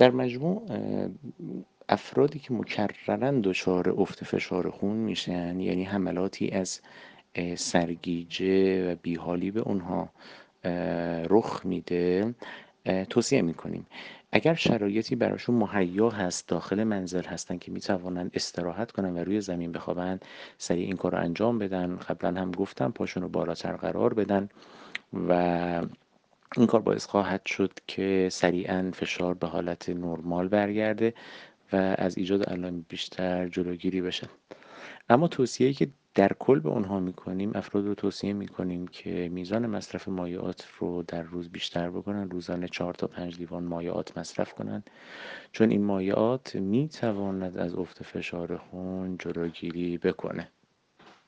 در مجموع افرادی که مکررا دچار افت فشار خون میشن، یعنی حملاتی از سرگیجه و بیحالی به اونها رخ میده، توصیه میکنیم اگر شرایطی براشون مهیا هست، داخل منزل هستن که میتوانند استراحت کنن و روی زمین بخوابن، سریع این کار رو انجام بدن. قبلا هم گفتم پاشون رو بالاتر قرار بدن و این کار باعث خواهد شد که سریعا فشار به حالت نرمال برگرده و از ایجاد علائم بیشتر جلوگیری بشه. اما توصیه‌ای که در کل به اونها میکنیم، افراد رو توصیه میکنیم که میزان مصرف مایعات رو در روز بیشتر بکنن، روزانه 4 تا 5 لیوان مایعات مصرف کنن، چون این مایعات میتواند از افت فشار خون جلوگیری بکنه.